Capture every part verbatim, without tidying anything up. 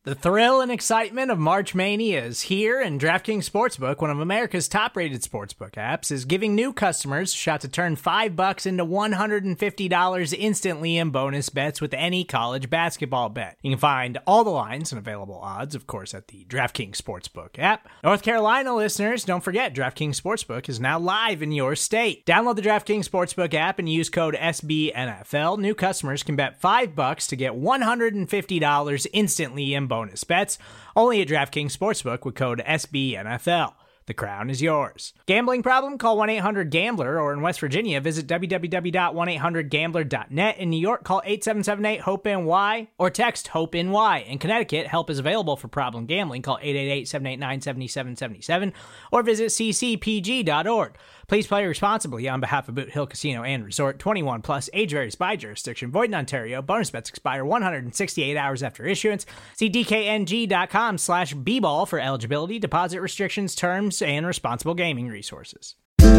The thrill and excitement of March Mania is here, and DraftKings Sportsbook, one of America's top-rated sportsbook apps, is giving new customers a shot to turn five bucks into one hundred fifty dollars instantly in bonus bets with any college basketball bet. You can find all the lines and available odds, of course, at the DraftKings Sportsbook app. North Carolina listeners, don't forget, DraftKings Sportsbook is now live in your state. Download the DraftKings Sportsbook app and use code S B N F L. New customers can bet five bucks to get one hundred fifty dollars instantly in bonus bets, only at DraftKings Sportsbook with code S B N F L. The crown is yours. Gambling problem? Call one eight hundred gambler, or in West Virginia, visit w w w dot one eight hundred gambler dot net. In New York, call eight seven seven eight hope N Y or text HOPE-NY. In Connecticut, help is available for problem gambling. Call eight eight eight, seven eight nine, seven seven seven seven or visit c c p g dot org. Please play responsibly on behalf of Boot Hill Casino and Resort. twenty-one plus, age varies by jurisdiction. Void in Ontario. Bonus bets expire one hundred sixty-eight hours after issuance. See d k n g dot com slash b ball for eligibility, deposit restrictions, terms, and responsible gaming resources.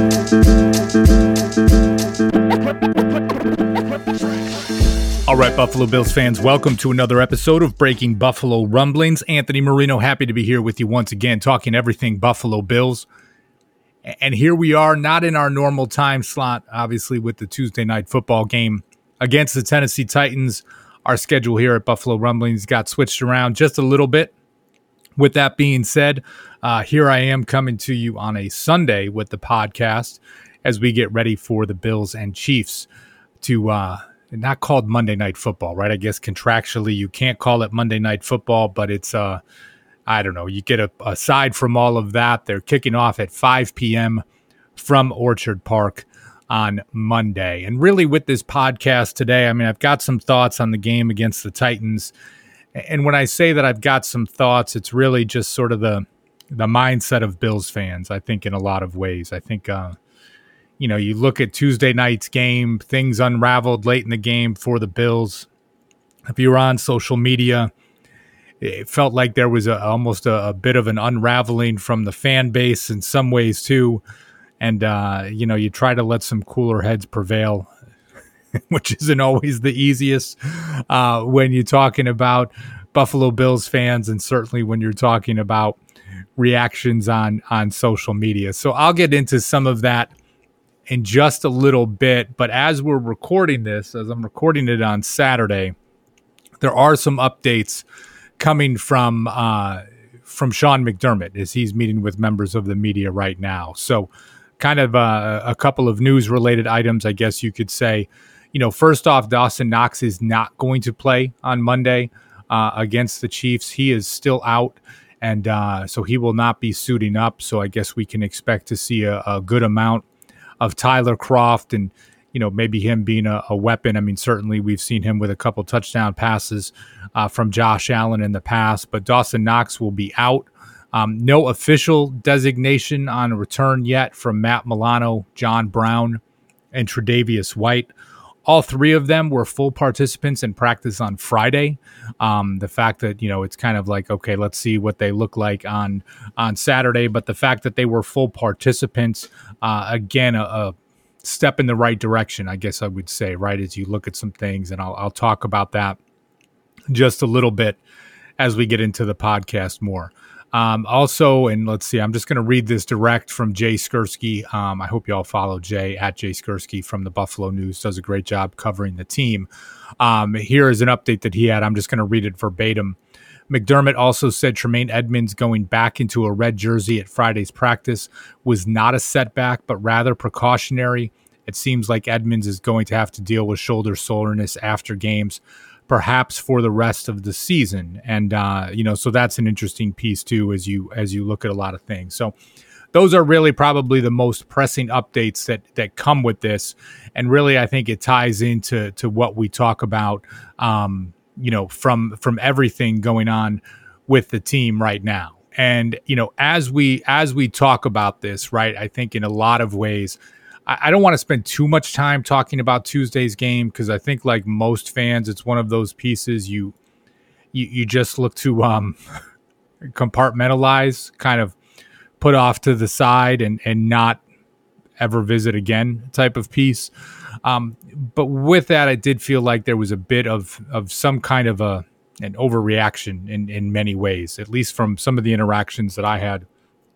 All right, Buffalo Bills fans, welcome to another episode of Breaking Buffalo Rumblings. Anthony Marino, happy to be here with you once again, talking everything Buffalo Bills. And here we are, not in our normal time slot, obviously, with the Tuesday night football game against the Tennessee Titans. Our schedule here at Buffalo Rumblings got switched around just a little bit. With that being said, uh, here I am coming to you on a Sunday with the podcast as we get ready for the Bills and Chiefs to uh, not called Monday Night Football, right? I guess contractually you can't call it Monday Night Football, but it's uh, I don't know. You get a, aside from all of that, they're kicking off at five p.m. from Orchard Park on Monday. And really with this podcast today, I mean, I've got some thoughts on the game against the Titans. And when I say that I've got some thoughts, it's really just sort of the the mindset of Bills fans, I think, in a lot of ways. I think, uh, you know, you look at Tuesday night's game, things unraveled late in the game for the Bills. If you were on social media, it felt like there was a, almost a, a bit of an unraveling from the fan base in some ways too. And, uh, you know, you try to let some cooler heads prevail, which isn't always the easiest uh, when you're talking about Buffalo Bills fans, and certainly when you're talking about reactions on, on social media. So I'll get into some of that in just a little bit. But as we're recording this, as I'm recording it on Saturday, there are some updates coming from uh, from Sean McDermott as he's meeting with members of the media right now. So kind of uh, a couple of news-related items, I guess you could say. You know, first off, Dawson Knox is not going to play on Monday uh, against the Chiefs. He is still out, and uh, so he will not be suiting up. So I guess we can expect to see a, a good amount of Tyler Kroft and, you know, maybe him being a, a weapon. I mean, certainly we've seen him with a couple touchdown passes uh, from Josh Allen in the past, but Dawson Knox will be out. Um, no official designation on return yet from Matt Milano, John Brown, and Tre'Davious White. All three of them were full participants in practice on Friday. Um, the fact that, you know, it's kind of like, okay, let's see what they look like on on Saturday. But the fact that they were full participants, uh, again, a, a step in the right direction, I guess I would say, right, as you look at some things. And I'll, I'll talk about that just a little bit as we get into the podcast more. Um, also, and let's see, I'm just going to read this direct from Jay Skursky. Um, I hope you all follow Jay at Jay Skursky from the Buffalo News. Does a great job covering the team. Um, here is an update that he had. I'm just going to read it verbatim. McDermott also said Tremaine Edmunds going back into a red jersey at Friday's practice was not a setback, but rather precautionary. It seems like Edmunds is going to have to deal with shoulder soreness after games, perhaps for the rest of the season. And, uh, you know, so that's an interesting piece too, as you, as you look at a lot of things. So those are really probably the most pressing updates that, that come with this. And really, I think it ties into, to what we talk about, um, you know, from, from everything going on with the team right now. And, you know, as we, as we talk about this, right, I think in a lot of ways, I don't want to spend too much time talking about Tuesday's game because I think, like most fans, it's one of those pieces you you, you just look to um, compartmentalize, kind of put off to the side and, and not ever visit again type of piece. Um, but with that, I did feel like there was a bit of, of some kind of a an overreaction in, in many ways, at least from some of the interactions that I had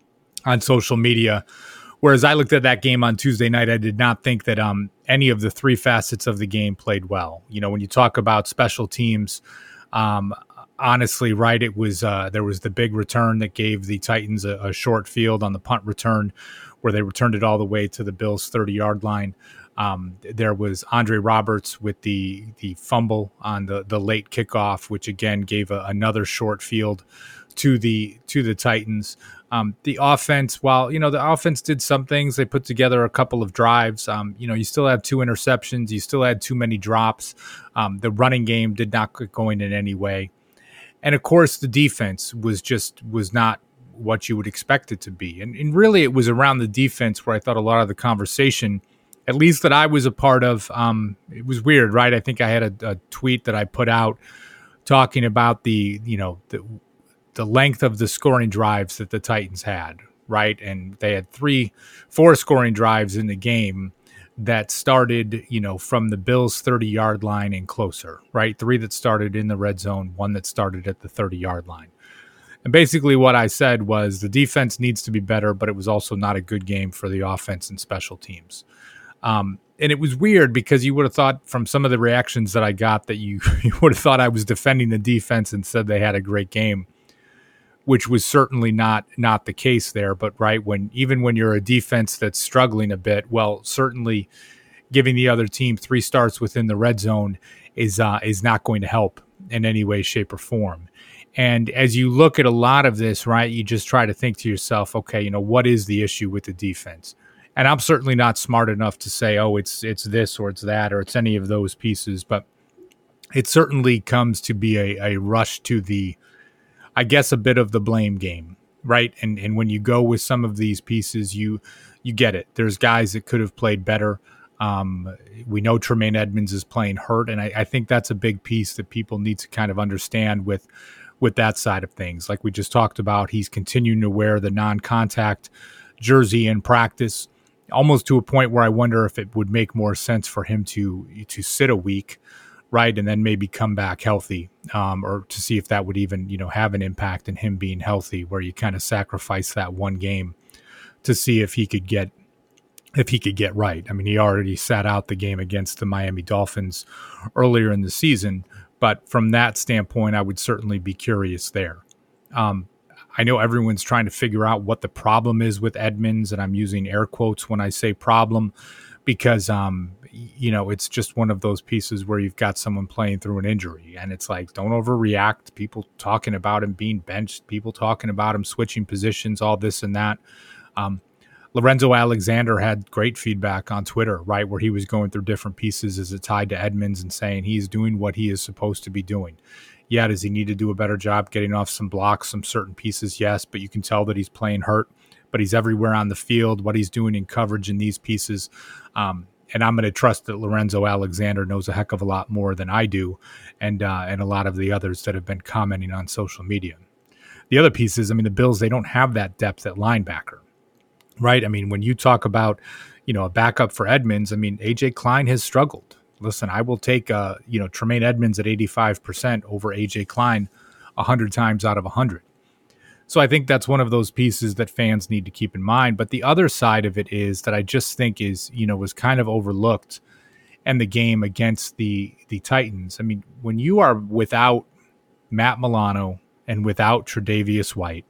on social media. Whereas I looked at that game on Tuesday night, I did not think that um, any of the three facets of the game played well. You know, when you talk about special teams, um, honestly, right, it was uh, there was the big return that gave the Titans a, a short field on the punt return where they returned it all the way to the Bills' thirty-yard line. Um, there was Andre Roberts with the the fumble on the, the late kickoff, which again gave a, another short field to the to the Titans. Um, the offense, while you know the offense did some things, they put together a couple of drives. Um, you know, you still have two interceptions, you still had too many drops. Um, the running game did not get going in any way, and of course the defense was just was not what you would expect it to be. And, and really, it was around the defense where I thought a lot of the conversation, at least that I was a part of, um, it was weird, right? I think I had a, a tweet that I put out talking about the, you know, the, the length of the scoring drives that the Titans had, right? And they had three, four scoring drives in the game that started, you know, from the Bills' thirty-yard line and closer, right? Three that started in the red zone, one that started at the thirty-yard line. And basically what I said was the defense needs to be better, but it was also not a good game for the offense and special teams. Um, and it was weird because you would have thought from some of the reactions that I got that you, you would have thought I was defending the defense and said they had a great game, which was certainly not not the case there. But right, when even when you're a defense that's struggling a bit, well, certainly giving the other team three starts within the red zone is uh, is not going to help in any way, shape, or form. And as you look at a lot of this, right, you just try to think to yourself, okay, you know, what is the issue with the defense? And I'm certainly not smart enough to say, oh, it's it's this or it's that or it's any of those pieces. But it certainly comes to be a, a rush to the, I guess, a bit of the blame game, right? And and when you go with some of these pieces, you you get it. There's guys that could have played better. Um, we know Tremaine Edmunds is playing hurt, and I, I think that's a big piece that people need to kind of understand with with that side of things. Like we just talked about, he's continuing to wear the non-contact jersey in practice, almost to a point where I wonder if it would make more sense for him to to sit a week, right, and then maybe come back healthy, um, or to see if that would even, you know, have an impact in him being healthy, where you kind of sacrifice that one game to see if he could get if he could get right. I mean, he already sat out the game against the Miami Dolphins earlier in the season, but from that standpoint, I would certainly be curious there. Um, I know everyone's trying to figure out what the problem is with Edmunds, and I'm using air quotes when I say problem because, um, you know, it's just one of those pieces where you've got someone playing through an injury, and it's like, don't overreact. People talking about him being benched, people talking about him switching positions, all this and that. Um, Lorenzo Alexander had great feedback on Twitter, right, where he was going through different pieces as it tied to Edmunds and saying he's doing what he is supposed to be doing. Yeah, does he need to do a better job getting off some blocks, some certain pieces? Yes, but you can tell that he's playing hurt, but he's everywhere on the field, what he's doing in coverage in these pieces. Um, and I'm going to trust that Lorenzo Alexander knows a heck of a lot more than I do, and uh, and a lot of the others that have been commenting on social media. The other pieces, I mean, the Bills, they don't have that depth at linebacker. Right. I mean, when you talk about, you know, a backup for Edmunds, I mean, A J Klein has struggled. Listen, I will take, uh, you know, Tremaine Edmunds at eighty-five percent over A J Klein one hundred times out of one hundred. So I think that's one of those pieces that fans need to keep in mind. But the other side of it is that I just think is, you know, was kind of overlooked in the game against the, the Titans. I mean, when you are without Matt Milano and without Tre'Davious White,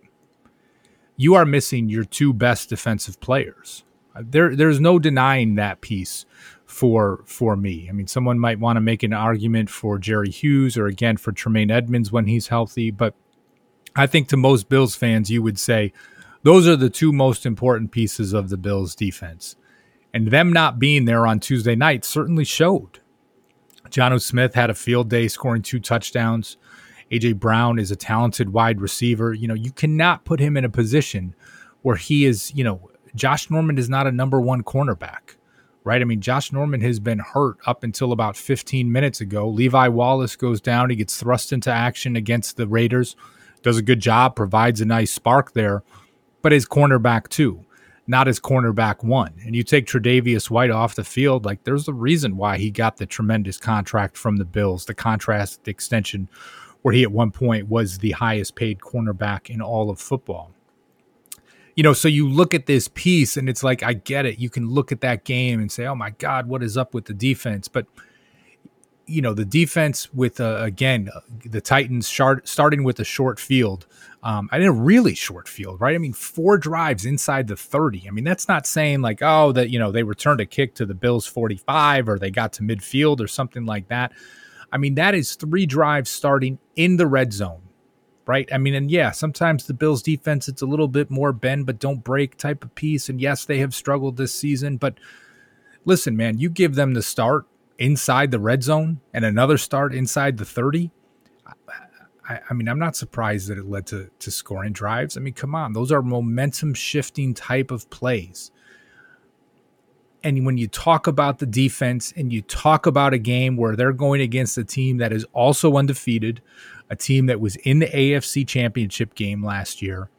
you are missing your two best defensive players. There, there's no denying that piece for for me. I mean, someone might want to make an argument for Jerry Hughes or, again, for Tremaine Edmunds when he's healthy, but I think to most Bills fans, you would say those are the two most important pieces of the Bills' defense. And them not being there on Tuesday night certainly showed. Jonnu Smith had a field day scoring two touchdowns. A J Brown is a talented wide receiver. You know, you cannot put him in a position where he is, you know, Josh Norman is not a number one cornerback, right? I mean, Josh Norman has been hurt up until about fifteen minutes ago. Levi Wallace goes down. He gets thrust into action against the Raiders, does a good job, provides a nice spark there, but his cornerback two, not his cornerback one. And you take Tre'Davious White off the field, like there's a reason why he got the tremendous contract from the Bills, the contract extension where he at one point was the highest paid cornerback in all of football. You know, so you look at this piece and it's like, I get it. You can look at that game and say, oh my God, what is up with the defense? But, you know, the defense with, uh, again, the Titans shard- starting with a short field, um, and a really short field, right? I mean, four drives inside the thirty. I mean, that's not saying like, oh, that, you know, they returned a kick to the Bills forty-five or they got to midfield or something like that. I mean, that is three drives starting in the red zone. Right. I mean, and yeah, sometimes the Bills defense, it's a little bit more bend, but don't break type of piece. And yes, they have struggled this season. But listen, man, you give them the start inside the red zone and another start inside the thirty. I, I mean, I'm not surprised that it led to, to scoring drives. I mean, come on, those are momentum shifting type of plays. And when you talk about the defense and you talk about a game where they're going against a team that is also undefeated, a team that was in the A F C Championship game last year,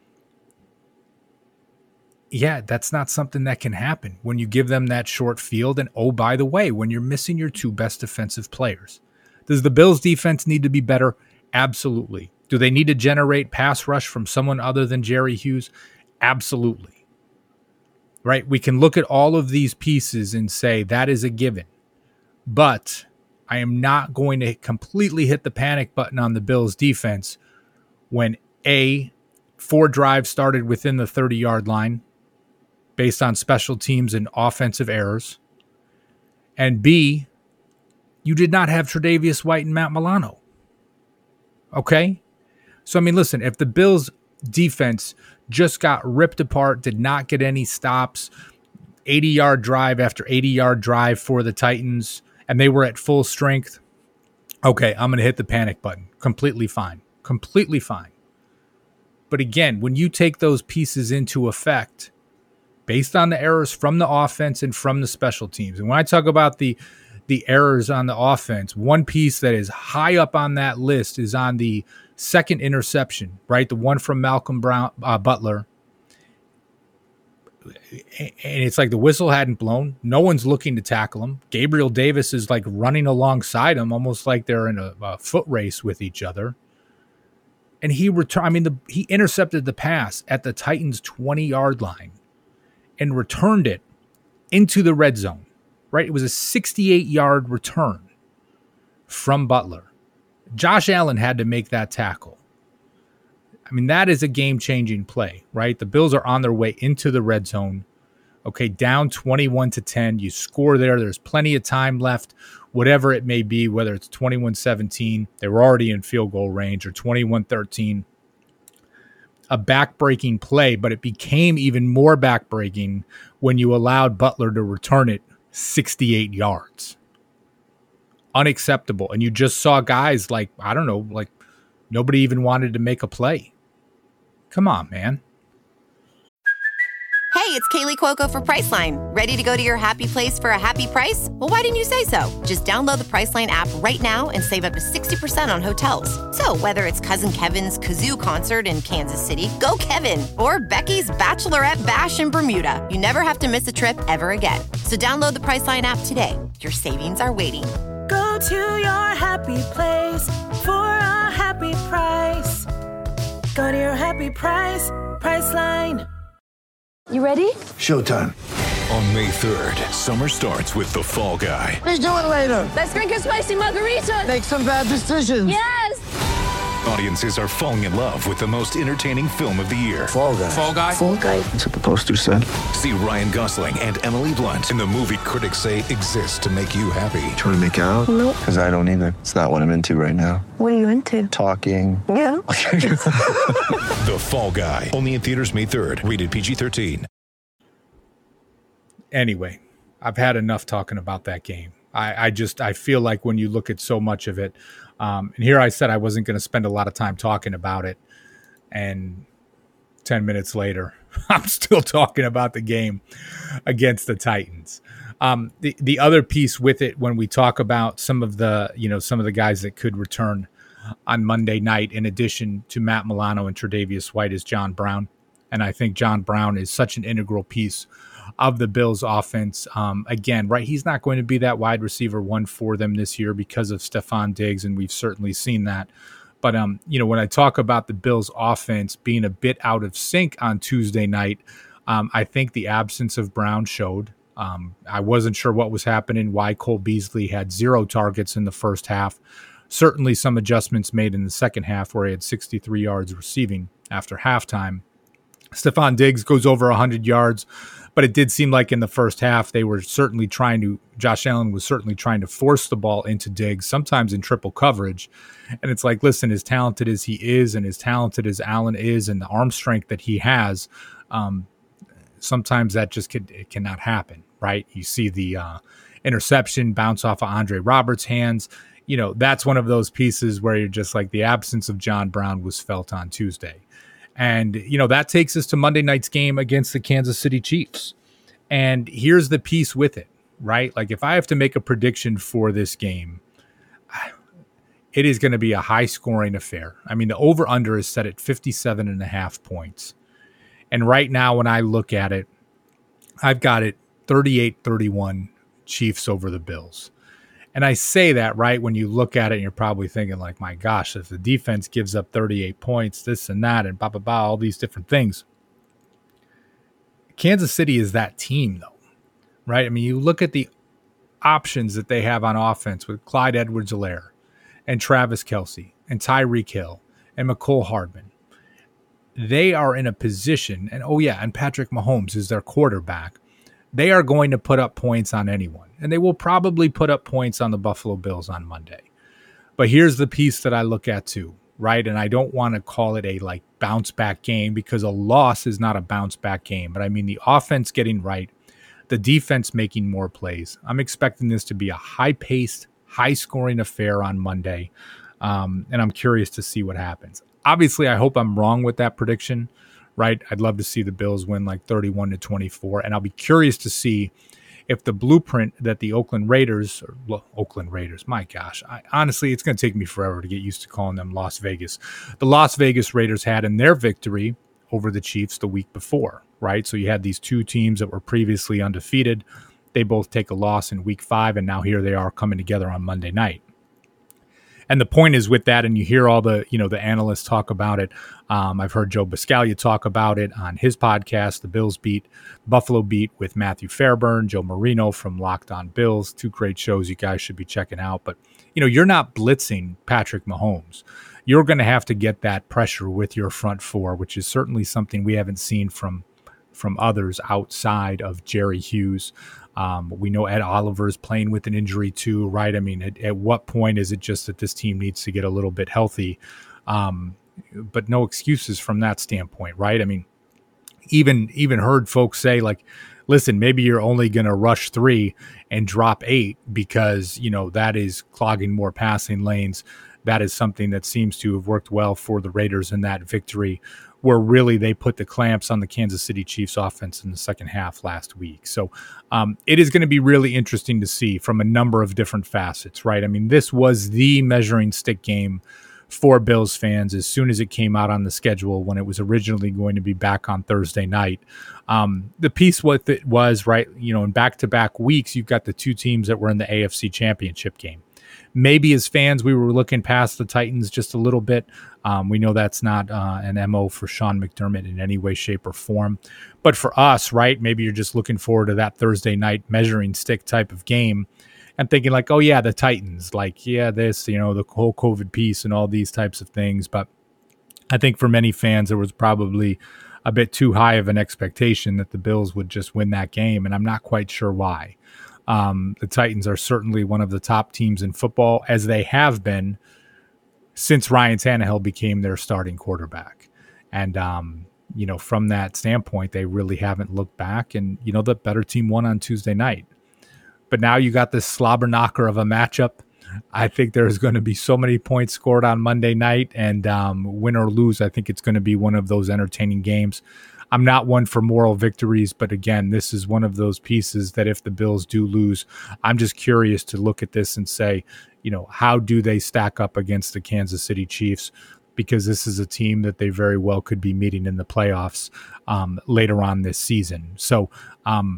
yeah, that's not something that can happen when you give them that short field. And oh, by the way, when you're missing your two best defensive players. Does the Bills defense need to be better? Absolutely. Do they need to generate pass rush from someone other than Jerry Hughes? Absolutely. Right? We can look at all of these pieces and say that is a given. But I am not going to completely hit the panic button on the Bills defense when A, four drives started within the thirty-yard line based on special teams and offensive errors, and B, you did not have Tre'Davious White and Matt Milano. Okay? So, I mean, listen, if the Bills defense just got ripped apart, did not get any stops, eighty-yard drive after eighty-yard drive for the Titans, and they were at full strength, okay, I'm going to hit the panic button. Completely fine. Completely fine. But again, when you take those pieces into effect, based on the errors from the offense and from the special teams, and when I talk about the the errors on the offense, one piece that is high up on that list is on the second interception, right? The one from Malcolm Brown, uh, Butler. And it's like the whistle hadn't blown. No one's looking to tackle him. Gabriel Davis is like running alongside him, almost like they're in a, a foot race with each other. And he returned, I mean, the, he intercepted the pass at the Titans' twenty-yard line and returned it into the red zone, right? It was a sixty-eight-yard return from Butler. Josh Allen had to make that tackle. I mean, that is a game-changing play, right? The Bills are on their way into the red zone. Okay, down twenty-one to ten. You score there. There's plenty of time left, whatever it may be, whether it's twenty-one seventeen, they were already in field goal range, or twenty-one thirteen. A back-breaking play, but it became even more back-breaking when you allowed Butler to return it sixty-eight yards. Unacceptable. And you just saw guys like, I don't know, like nobody even wanted to make a play. Come on, man. Hey, it's Kaylee Cuoco for Priceline. Ready to go to your happy place for a happy price? Well, why didn't you say so? Just download the Priceline app right now and save up to sixty percent on hotels. So whether it's Cousin Kevin's Kazoo Concert in Kansas City, go Kevin, or Becky's Bachelorette Bash in Bermuda, you never have to miss a trip ever again. So download the Priceline app today. Your savings are waiting. Go to your happy place for a happy price. Go to your happy price, Priceline. You ready? Showtime. On May third, summer starts with The Fall Guy. Let's do it later. Let's drink a spicy margarita. Make some bad decisions. Yes! Audiences are falling in love with the most entertaining film of the year. Fall Guy. Fall Guy? Fall Guy. That's what the poster said. See Ryan Gosling and Emily Blunt in the movie critics say exists to make you happy. Trying to make it out? Nope. Because I don't either. It's not what I'm into right now. What are you into? Talking. Yeah. The Fall Guy. Only in theaters May third. Rated P G thirteen. Anyway, I've had enough talking about that game. I, I just, I feel like when you look at so much of it, um, and here I said I wasn't going to spend a lot of time talking about it, and ten minutes later, I'm still talking about the game against the Titans. Um, the, the other piece with it, when we talk about some of the, you know, some of the guys that could return on Monday night, in addition to Matt Milano and Tre'Davious White, is John Brown. And I think John Brown is such an integral piece of the Bills offense. Um, again, right, he's not going to be that wide receiver one for them this year because of Stephon Diggs, and we've certainly seen that. But, um, you know, when I talk about the Bills offense being a bit out of sync on Tuesday night, um, I think the absence of Brown showed. Um, I wasn't sure what was happening, why Cole Beasley had zero targets in the first half. Certainly some adjustments made in the second half where he had sixty-three yards receiving after halftime. Stephon Diggs goes over one hundred yards, but it did seem like in the first half they were certainly trying to, Josh Allen was certainly trying to force the ball into Diggs, sometimes in triple coverage. And it's like, listen, as talented as he is and as talented as Allen is and the arm strength that he has, um, sometimes that just could, it cannot happen, right? You see the uh, interception bounce off of Andre Roberts' hands. You know, that's one of those pieces where you're just like, the absence of John Brown was felt on Tuesday. And, you know, that takes us to Monday night's game against the Kansas City Chiefs. And here's the piece with it, right? Like, if I have to make a prediction for this game, it is going to be a high-scoring affair. I mean, the over-under is set at fifty-seven and a half points. And right now, when I look at it, I've got it thirty-eight thirty-one Chiefs over the Bills. And I say that, right, when you look at it, and you're probably thinking, like, my gosh, if the defense gives up thirty-eight points, this and that, and blah, blah, blah, all these different things. Kansas City is that team, though, right? I mean, you look at the options that they have on offense with Clyde Edwards-Helaire and Travis Kelce and Tyreek Hill and Mecole Hardman. They are in a position, and oh, yeah, and Patrick Mahomes is their quarterback. They are going to put up points on anyone, and they will probably put up points on the Buffalo Bills on Monday. But here's the piece that I look at too, right? And I don't want to call it a like bounce back game because a loss is not a bounce back game. But I mean, the offense getting right, the defense making more plays. I'm expecting this to be a high paced, high scoring affair on Monday. Um, and I'm curious to see what happens. Obviously, I hope I'm wrong with that prediction. Right, I'd love to see the Bills win like thirty-one to twenty-four, and I'll be curious to see if the blueprint that the Oakland Raiders, or well, Oakland Raiders, my gosh, I, honestly, it's going to take me forever to get used to calling them Las Vegas. The Las Vegas Raiders had in their victory over the Chiefs the week before, right? So you had these two teams that were previously undefeated. They both take a loss in week five, and now here they are coming together on Monday night. And the point is with that, and you hear all the, you know, the analysts talk about it. Um, I've heard Joe Buscaglia talk about it on his podcast, the Bills Beat, Buffalo Beat with Matthew Fairburn, Joe Marino from Locked On Bills. Two great shows you guys should be checking out. But, you know, you're not blitzing Patrick Mahomes. You're going to have to get that pressure with your front four, which is certainly something we haven't seen from from others outside of Jerry Hughes. Um, we know Ed Oliver is playing with an injury too, right? I mean, at, at what point is it just that this team needs to get a little bit healthy? Um, but no excuses from that standpoint, right? I mean, even even heard folks say like, listen, maybe you're only going to rush three and drop eight because, you know, that is clogging more passing lanes. That is something that seems to have worked well for the Raiders in that victory, where really they put the clamps on the Kansas City Chiefs offense in the second half last week. So um, it is going to be really interesting to see from a number of different facets, right? I mean, this was the measuring stick game for Bills fans as soon as it came out on the schedule when it was originally going to be back on Thursday night. Um, the piece with it was, right, you know, in back-to-back weeks, you've got the two teams that were in the A F C Championship game. Maybe as fans, we were looking past the Titans just a little bit. Um, we know that's not uh, an M O for Sean McDermott in any way, shape, or form. But for us, right, maybe you're just looking forward to that Thursday night measuring stick type of game and thinking like, oh, yeah, the Titans, like, yeah, this, you know, the whole COVID piece and all these types of things. But I think for many fans, there was probably a bit too high of an expectation that the Bills would just win that game, and I'm not quite sure why. Um, the Titans are certainly one of the top teams in football, as they have been since Ryan Tannehill became their starting quarterback. And, um, you know, from that standpoint, they really haven't looked back. And, you know, the better team won on Tuesday night. But now you got this slobber knocker of a matchup. I think there's going to be so many points scored on Monday night. And um, win or lose, I think it's going to be one of those entertaining games. I'm not one for moral victories, but again, this is one of those pieces that if the Bills do lose, I'm just curious to look at this and say, you know, how do they stack up against the Kansas City Chiefs? Because this is a team that they very well could be meeting in the playoffs um, later on this season. So, um,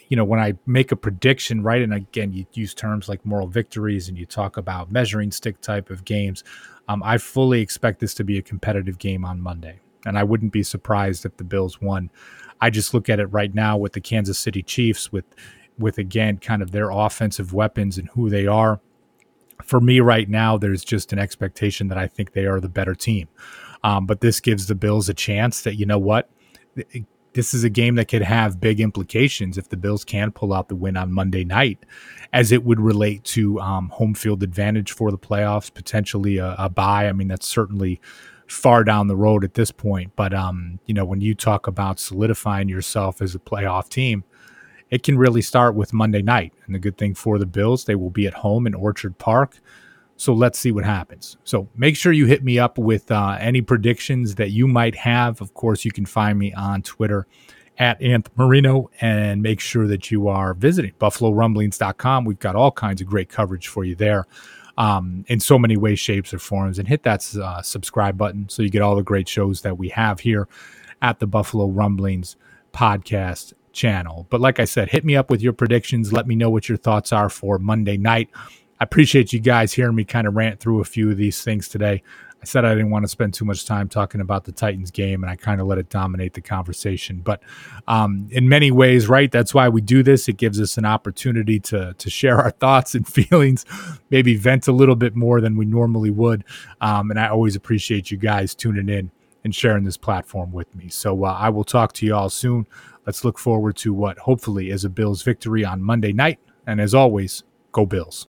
you know, when I make a prediction, right, and again, you use terms like moral victories and you talk about measuring stick type of games, um, I fully expect this to be a competitive game on Monday. And I wouldn't be surprised if the Bills won. I just look at it right now with the Kansas City Chiefs, with, with again, kind of their offensive weapons and who they are. For me right now, there's just an expectation that I think they are the better team. Um, but this gives the Bills a chance that, you know what, this is a game that could have big implications if the Bills can pull out the win on Monday night, as it would relate to um, home field advantage for the playoffs, potentially a, a bye. I mean, that's certainly far down the road at this point. But, um, you know, when you talk about solidifying yourself as a playoff team, it can really start with Monday night. And the good thing for the Bills, they will be at home in Orchard Park. So let's see what happens. So make sure you hit me up with uh, any predictions that you might have. Of course, you can find me on Twitter at Anth Marino, and make sure that you are visiting buffalo rumblings dot com. We've got all kinds of great coverage for you there um, in so many ways, shapes, or forms. And hit that uh, subscribe button so you get all the great shows that we have here at the Buffalo Rumblings podcast channel. But like I said, hit me up with your predictions. Let me know what your thoughts are for Monday night. I appreciate you guys hearing me kind of rant through a few of these things today. I said I didn't want to spend too much time talking about the Titans game, and I kind of let it dominate the conversation. But um, in many ways, right, that's why we do this. It gives us an opportunity to to share our thoughts and feelings, maybe vent a little bit more than we normally would. Um, and I always appreciate you guys tuning in and sharing this platform with me. So uh, I will talk to you all soon. Let's look forward to what hopefully is a Bills victory on Monday night. And as always, go Bills.